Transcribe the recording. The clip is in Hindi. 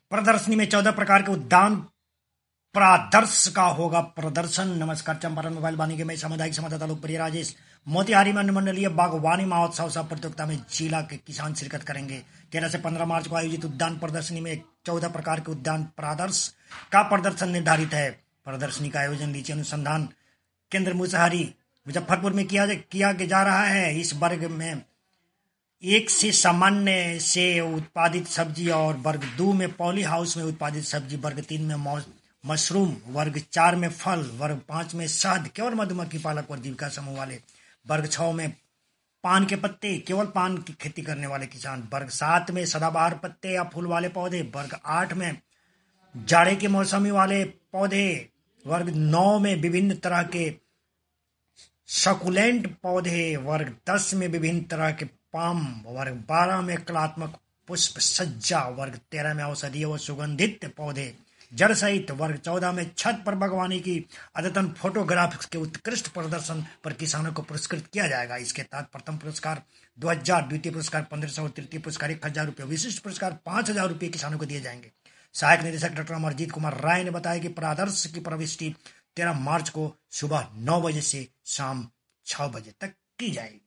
प्रदर्शनी में 14 प्रकार के उद्यान प्रादर्श का होगा प्रदर्शन। नमस्कार, चंपारण मोबाइल वाणी के मैं सामुदायिक संवाददाता लोकप्रिय राजेश। मोतिहारी में अनुमंडलीय बागवानी महोत्सव सह प्रतियोगिता में जिला के किसान शिरकत करेंगे। 13 से 15 मार्च को आयोजित उद्यान प्रदर्शनी में 14 प्रकार के उद्यान प्रादर्श का प्रदर्शन निर्धारित है। प्रदर्शनी का आयोजन लीची अनुसंधान केंद्र मुसहरी मुजफ्फरपुर में किया जा रहा है। इस वर्ग में 1 से सामान्य से उत्पादित सब्जी और वर्ग 2 में पॉली हाउस में उत्पादित सब्जी, वर्ग 3 में मशरूम, वर्ग 4 में फल, वर्ग 5 में शहद केवल मधुमक्खी पालक और जीविका समूह वाले, वर्ग 6 में पान के पत्ते केवल पान की खेती करने वाले किसान, वर्ग 7 में सदाबहार पत्ते या फूल वाले पौधे, वर्ग 8 में जाड़े के मौसमी वाले पौधे, वर्ग 9 में विभिन्न तरह के सकुलेंट पौधे, वर्ग 10 में विभिन्न तरह के पाम, वर्ग 12 में कलात्मक पुष्प सज्जा, वर्ग 13 में औषधीय व सुगंधित पौधे जड़ सहित, वर्ग 14 में छत पर बागवानी की अद्यतन फोटोग्राफ्स के उत्कृष्ट प्रदर्शन पर किसानों को पुरस्कृत किया जाएगा। इसके तहत प्रथम पुरस्कार 2000, द्वितीय पुरस्कार 1500 और तृतीय पुरस्कार 1000 रुपये, विशिष्ट पुरस्कार 5000 रुपये किसानों को दिए जाएंगे। सहायक निदेशक डॉक्टर अमरजीत कुमार राय ने बताया कि प्रादर्श की प्रविष्टि 13 मार्च को सुबह 9 बजे से शाम 6 बजे तक की जाएगी।